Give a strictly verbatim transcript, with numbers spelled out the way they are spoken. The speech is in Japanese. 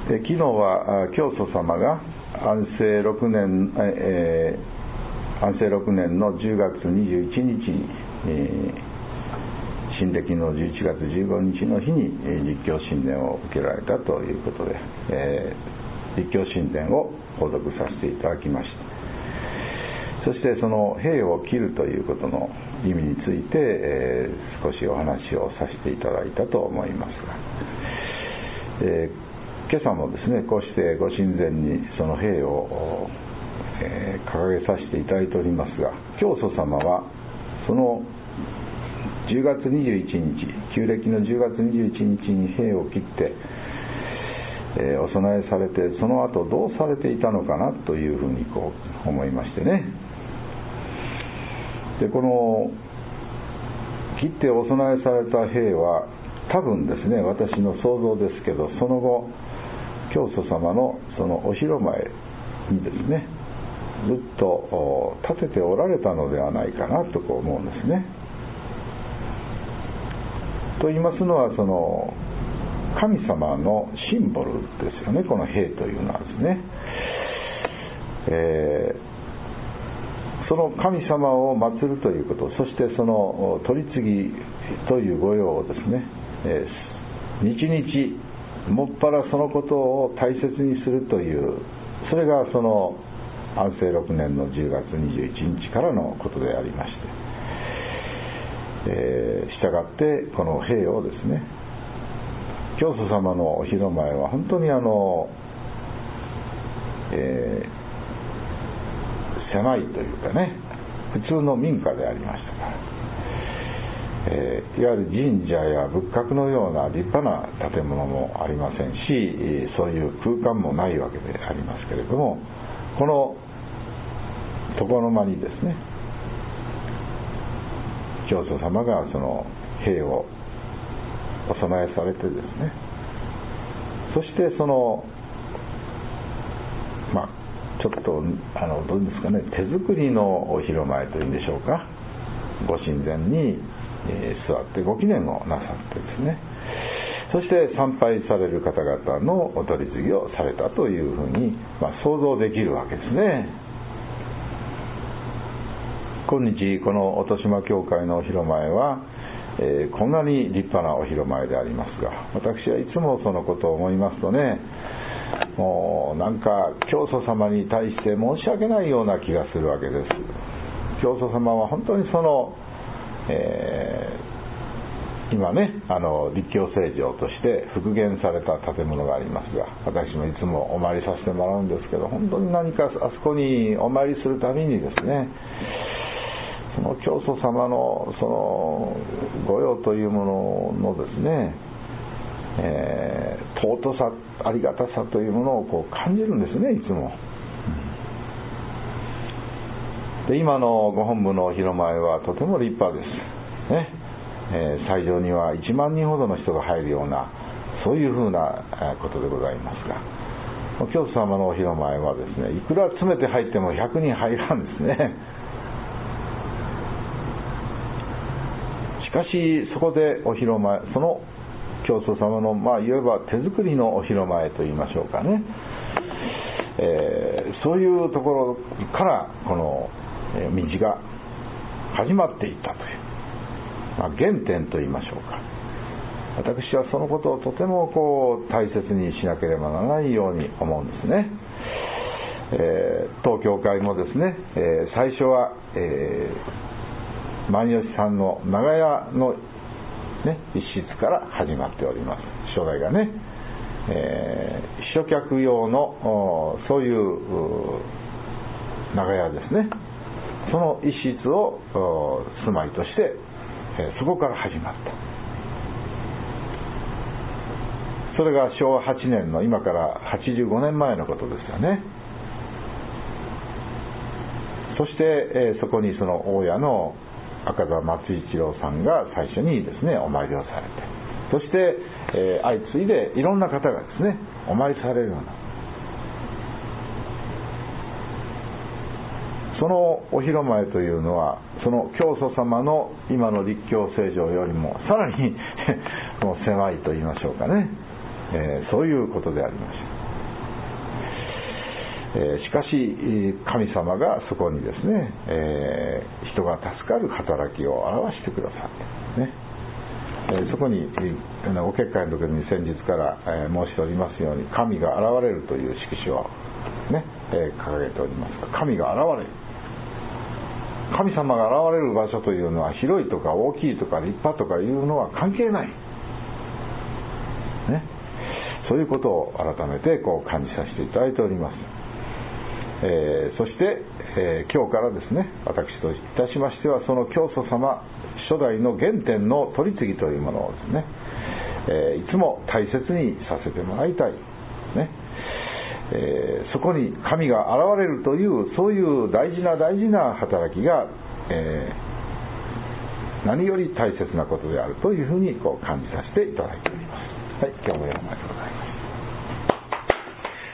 え昨日は教祖様が安政ろくねん、えー、安政ろくねんのじゅうがつにじゅういちにちに、えー、新暦のじゅういちがつじゅうごにちの日に立教神殿を受けられたということで、えー、立教神殿を購読させていただきました。そしてその兵を切るということの意味について、えー、少しお話をさせていただいたと思いますが、えー今朝もですね、こうしてご神前にその兵を、えー、掲げさせていただいておりますが、教祖様はそのじゅうがつにじゅういちにち、旧暦のじゅうがつにじゅういちにちに兵を切って、えー、お供えされて、その後どうされていたのかなというふうにこう思いましてね。で、この切ってお供えされた兵は多分ですね、私の想像ですけど、その後教祖様のそのお広間にですね、ずっと立てておられたのではないかなとこう思うんですね。と言いますのは、その神様のシンボルですよね、この兵というのはですね。えー、その神様を祀るということ、そしてその取り次ぎという御用をですね、えー、日々もっぱらそのことを大切にするという、それがその安政ろくねんのじゅうがつにじゅういちにちからのことでありまして、えー、したがってこの兵をですね、教祖様のお広前は本当にあの、えー、狭いというかね、普通の民家でありましたから、えー、いわゆる神社や仏閣のような立派な建物もありませんし、そういう空間もないわけでありますけれども、この床の間にですね、教祖様がその兵をお供えされてですね、そしてそのまあちょっとあのどうですかね、手作りのお広前というんでしょうか、ご神前にえー、座ってご記念をなさってですね、そして参拝される方々のお取り次ぎをされたというふうに、まあ、想像できるわけですね。今日この音島教会のお広前は、えー、こんなに立派なお広前でありますが、私はいつもそのことを思いますとね、もうなんか教祖様に対して申し訳ないような気がするわけです。教祖様は本当にそのえー、今ね、あの立教聖城として復元された建物がありますが、私もいつもお参りさせてもらうんですけど、本当に何かあそこにお参りするたびにですね、その教祖様のその御用というもののですね、えー、尊さ、ありがたさというものをこう感じるんですね、いつも。で、今のご本部のお広前はとても立派です、ねえー、斎場にはいちまんにんほどの人が入るような、そういうふうなことでございますが、教祖様のお広前はですね、いくら詰めて入ってもひゃくにん入らんですね。しかしそこでお広前、その教祖様の、まあ、いわば手作りのお広前といいましょうかね、えー、そういうところからこの道が始まっていったという、まあ、原点といいましょうか。私はそのことをとてもこう大切にしなければならないように思うんですね。えー、当教会もですね、えー、最初は、えー、万吉さんの長屋の、ね、一室から始まっております。初代がね、えー、秘書客用のそういう長屋ですね、その一室を住まいとして、えー、そこから始まった。それがしょうわはちねんの今からはちじゅうごねんまえのことですよね。そして、えー、そこにその大家の赤澤松一郎さんが最初にですねお参りをされて、そして、えー、相次いでいろんな方がですねお参りされるような、そのお広前というのはその教祖様の今の立教聖城よりもさらにもう狭いと言いましょうかね、えー、そういうことでありました。 えー、しかし神様がそこにですね、えー、人が助かる働きを表してくださってね、えー、そこにお結界の時に先日から、えー、申しておりますように、神が現れるという色紙をね、えー、掲げておりますが、神が現れる、神様が現れる場所というのは広いとか大きいとか立派とかいうのは関係ない、ね、そういうことを改めてこう感じさせていただいております。えー、そして、えー、今日からですね、私といたしましては、その教祖様初代の原点の取り次ぎというものをですね、えー、いつも大切にさせてもらいたい、ね、えー、そこに神が現れるというそういう大事な大事な働きが、えー、何より大切なことであるというふうにこう感じさせていただいております。はい、今日もよろしくお願いします。